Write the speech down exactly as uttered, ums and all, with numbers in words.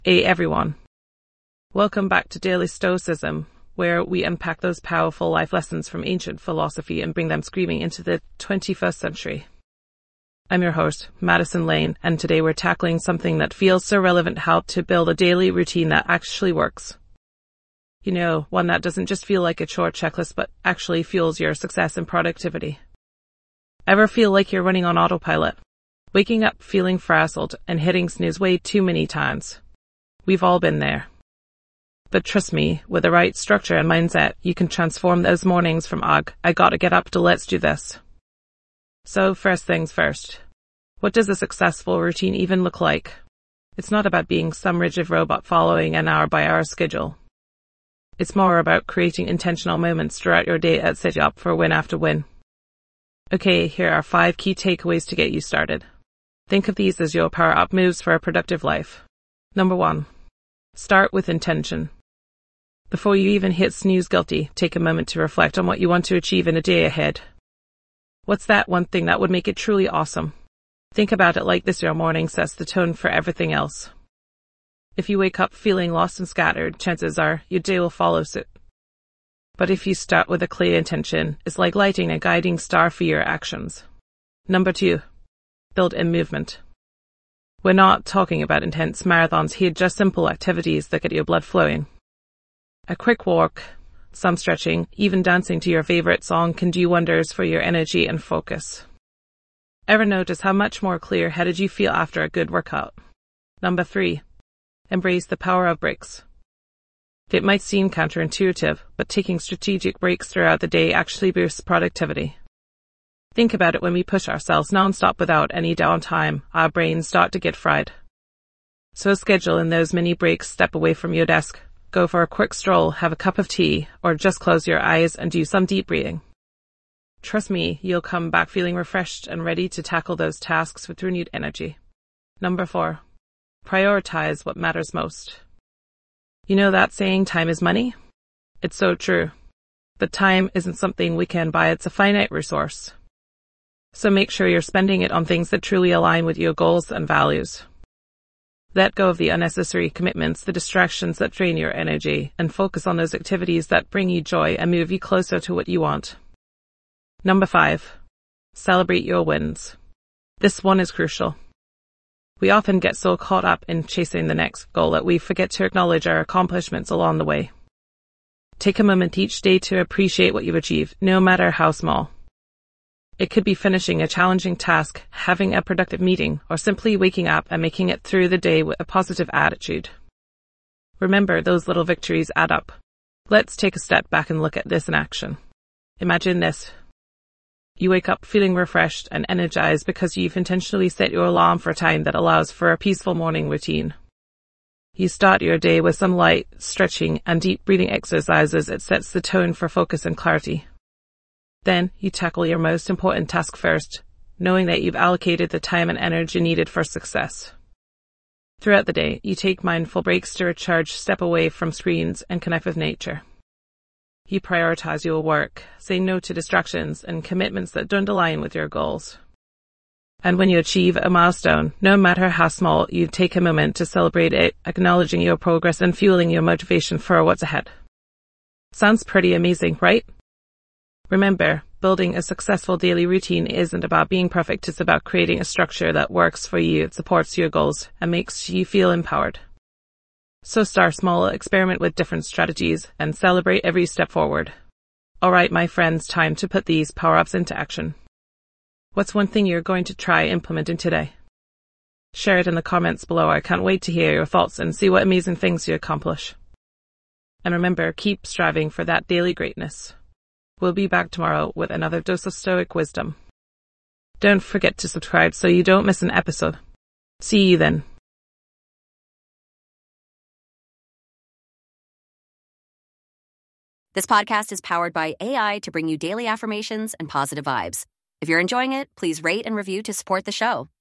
Hey everyone, welcome back to Daily Stoicism, where we unpack those powerful life lessons from ancient philosophy and bring them screaming into the twenty-first century. I'm your host, Madison Lane, and today we're tackling something that feels so relevant: how to build a daily routine that actually works. You know, one that doesn't just feel like a chore checklist, but actually fuels your success and productivity. Ever feel like you're running on autopilot? Waking up feeling frazzled and hitting snooze way too many times? We've all been there. But trust me, with the right structure and mindset, you can transform those mornings from ugh, I gotta get up to let's do this. So first things first, what does a successful routine even look like? It's not about being some rigid robot following an hour-by-hour schedule. It's more about creating intentional moments throughout your day that set you up for win after win. Okay, here are five key takeaways to get you started. Think of these as your power-up moves for a productive life. Number one, start with intention. Before you even hit snooze guilty, take a moment to reflect on what you want to achieve in a day ahead. What's that one thing that would make it truly awesome? Think about it like this: your morning sets the tone for everything else. If you wake up feeling lost and scattered, chances are your day will follow suit. But if you start with a clear intention, it's like lighting a guiding star for your actions. Number two, build in movement. We're not talking about intense marathons here, just simple activities that get your blood flowing. A quick walk, some stretching, even dancing to your favorite song can do wonders for your energy and focus. Ever notice how much more clear-headed you feel after a good workout? Number three, embrace the power of breaks. It might seem counterintuitive, but taking strategic breaks throughout the day actually boosts productivity. Think about it: when we push ourselves non-stop without any downtime, our brains start to get fried. So schedule in those mini breaks. Step away from your desk, go for a quick stroll, have a cup of tea, or just close your eyes and do some deep breathing. Trust me, you'll come back feeling refreshed and ready to tackle those tasks with renewed energy. Number four, prioritize what matters most. You know that saying, time is money? It's so true. But time isn't something we can buy, it's a finite resource. So make sure you're spending it on things that truly align with your goals and values. Let go of the unnecessary commitments, the distractions that drain your energy, and focus on those activities that bring you joy and move you closer to what you want. Number five, celebrate your wins. This one is crucial. We often get so caught up in chasing the next goal that we forget to acknowledge our accomplishments along the way. Take a moment each day to appreciate what you've achieved, no matter how small. It could be finishing a challenging task, having a productive meeting, or simply waking up and making it through the day with a positive attitude. Remember, those little victories add up. Let's take a step back and look at this in action. Imagine this. You wake up feeling refreshed and energized because you've intentionally set your alarm for a time that allows for a peaceful morning routine. You start your day with some light stretching and deep breathing exercises. It sets the tone for focus and clarity. Then you tackle your most important task first, knowing that you've allocated the time and energy needed for success. Throughout the day, you take mindful breaks to recharge, step away from screens, and connect with nature. You prioritize your work, say no to distractions and commitments that don't align with your goals. And when you achieve a milestone, no matter how small, you take a moment to celebrate it, acknowledging your progress and fueling your motivation for what's ahead. Sounds pretty amazing, right? Remember, building a successful daily routine isn't about being perfect. It's about creating a structure that works for you, it supports your goals, and makes you feel empowered. So start small, experiment with different strategies, and celebrate every step forward. All right, my friends, time to put these power-ups into action. What's one thing you're going to try implementing today? Share it in the comments below. I can't wait to hear your thoughts and see what amazing things you accomplish. And remember, keep striving for that daily greatness. We'll be back tomorrow with another dose of Stoic wisdom. Don't forget to subscribe so you don't miss an episode. See you then. This podcast is powered by A I to bring you daily affirmations and positive vibes. If you're enjoying it, please rate and review to support the show.